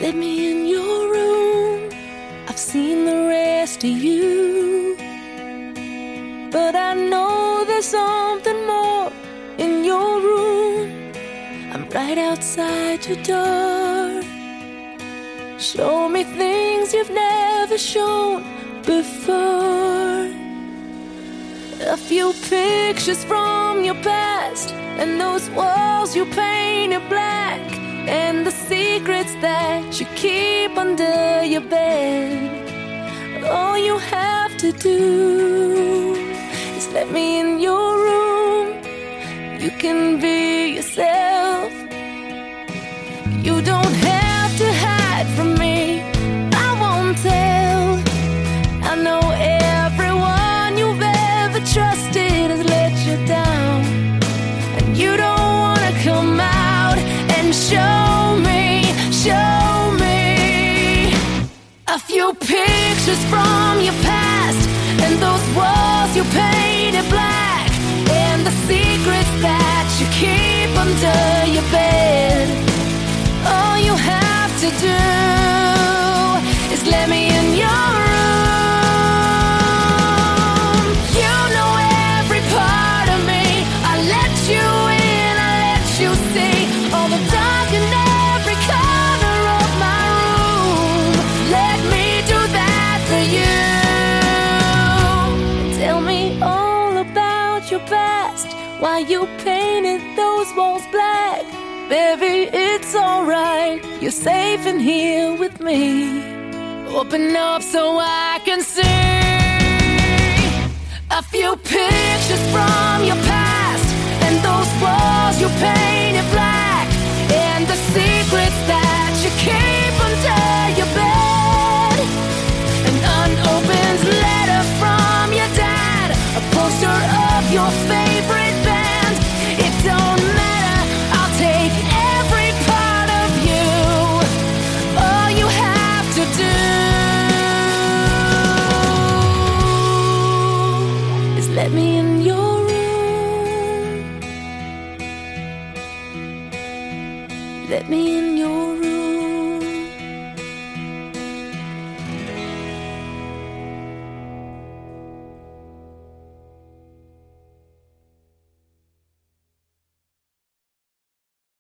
Let me in your room. I've seen the rest of you, but I know there's something more in your room. I'm right outside your door. Show me things you've never shown before. A few pictures from your past, and those walls you painted black, and the secrets that you keep under your bed. All you have to do is let me in your room. You can be yourself. You don't have to hide from me. I won't tell. I know everyone you've ever trusted has let you down, and you don't wanna come out and show me a few pictures from your past, and those walls you painted black, and the secrets that you keep under your bed. All you have to do is let me in your room. You know every part of me. I let you in, I let you see all the dark in every corner of my room. Let me do that for you. Tell me all about your past, why you painted those walls black. Baby, it's alright, you're safe in here with me. Open up so I can see a few pictures from your past.